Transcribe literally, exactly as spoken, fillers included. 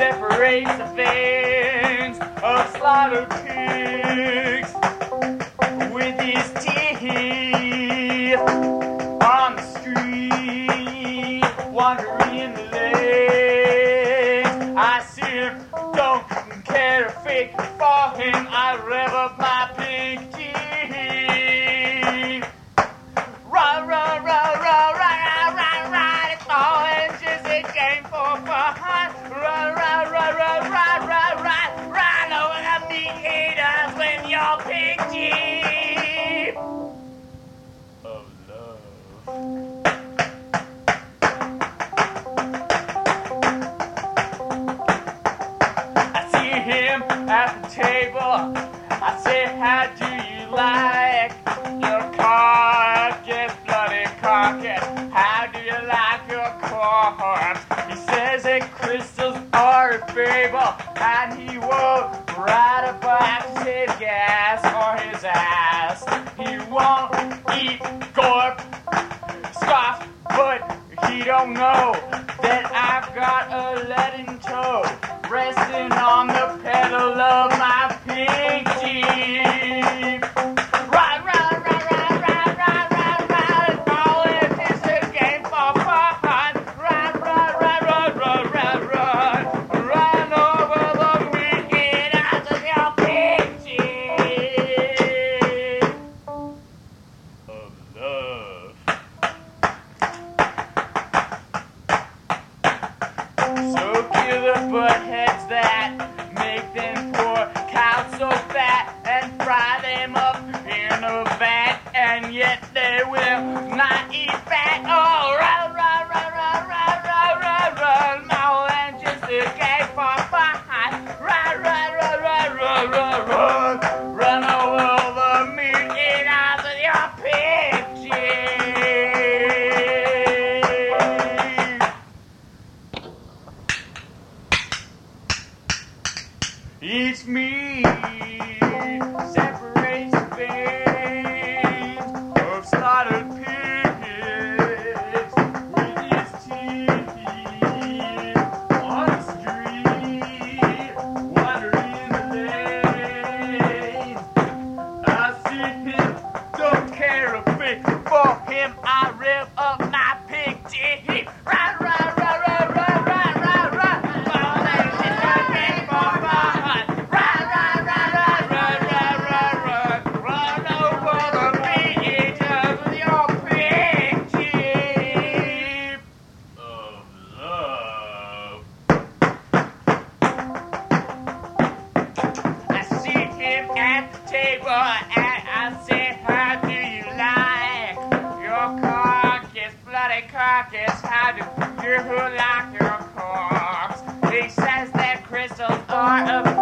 separates the veins of slaughtered pigs with his teeth on the street, wandering in the lane. I see him, don't care to fake it for him. I rev up my pig teeth. Run, run, run, run, run, run, run, it's always just a game for fun. Run, run, run, run, run, run, run, run over the meat eaters with your pig teeth of love. I see him at the table. I say, how do you like your carcass, bloody carcass? How do you like your corpse? He says that crystals are a fable, and he won't ride about his gas or his ass. He won't eat gorp, scoff, but he don't know that I've got a leaden toe resting on the pedal of my pig teeth. Run, run, run, run, run, run, run, run. All it is a game for fun. Run, run, run, run, run, run, run. Run over the meat eaters of your pig teeth of love. So kill the buttheads that make them poor cows so fat and fry them up in a vat, and yet they will not eat fat. Oh, run, run, run, run, run, run, run, run, more than just a game for fun. Run, run, run, run, run, run, run, run over the meat eaters of your pig teeth. Each meat separates the veins of slaughtered pigs with his teeth on the street, wandering in the lane. I see him, don't care a bit for him. I rev up my pig teeth. Run, run, run, run, run, run, run, run. All that is a game for fun. Run, run, run, run, run, run, run, run. Run over the meat eaters with your pig teeth of love. I see him at the table and I say, how do you like your carcass, bloody carcass? How do you like your corpse? He says that crystals are a